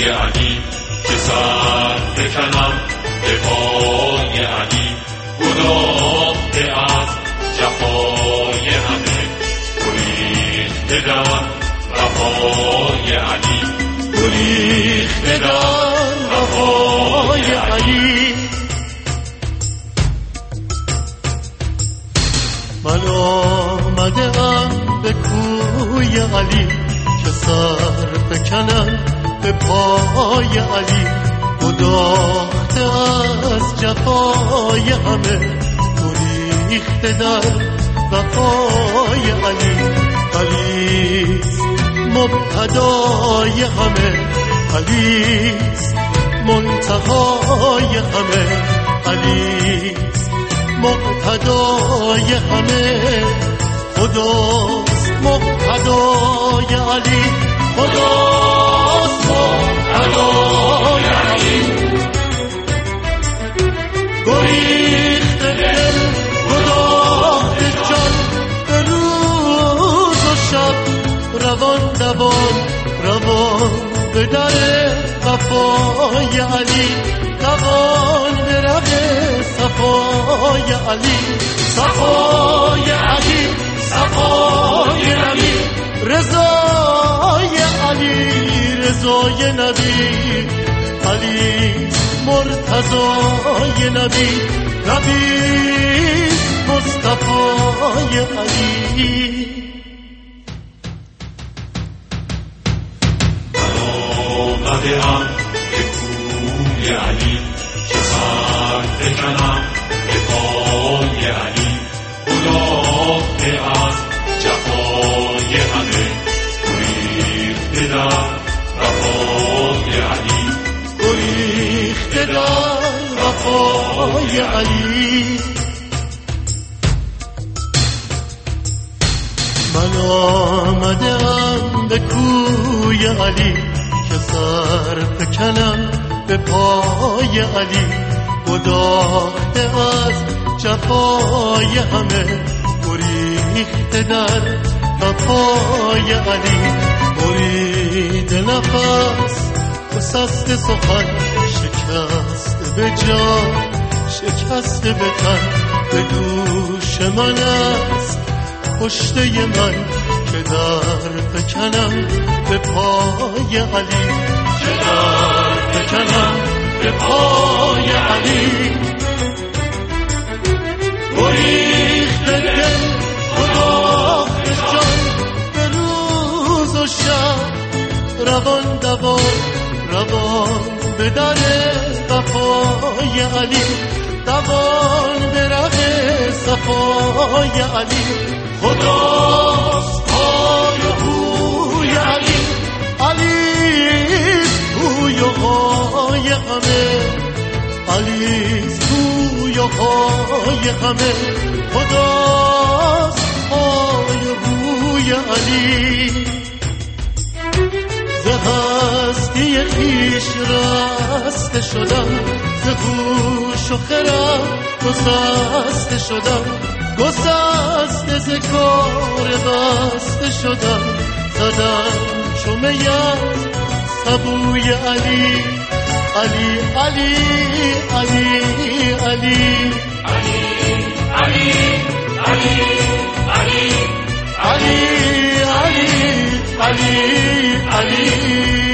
پای علی که سر بکنم به پای علی گداخته از جفای همه گریخته در وفای علی گریخته در وفای علی. من آمدم به کوی علی که سر بکنم به پای علی گداخته از جفای همه گریخته در وفای علی. علیست مبتدای همه، علیست منتهای همه، علیست مقتدای همه. خداست مقتدای علی، خداست مقتدای علی. گریخته دل گداخته جان به روز و شب روان دوان روان به در وفای علی دوان به ره صفای علی. صفای علی صفای علی رضای علی رضای نبی علی مرتضای نبی نبی مصطفای علی. آمدم به کوی علی که سر بکنم به پای علی گداخته از جفای همه گریخته در وفای علی گریخته در وفای علی. من آمدم به کوی علی که سر بکنم به پای علی گداخته از جفای همه گریخته در وفای علی. برید نفس گسست سخن شکست به جان شکست به تن به دوش من است کشته من که در بکنم به پای علی که در بکنم به پای علی. گریخته دل گداخته جان به روز و شب روان دوان روان به در وفای علی دوان به ره صفای علی. خداست پای پوی علی علیست پوی و پای همه علیست پوی و پای همه. خداست پای پوی علی. ز هستی خویش رسته شدم ز هوش و خرد گسسته شدم گسسته ز کار بسته شدم زدم چو می از سبوی علی علی علی علی علی علی علی علی علی علی علی علی علی.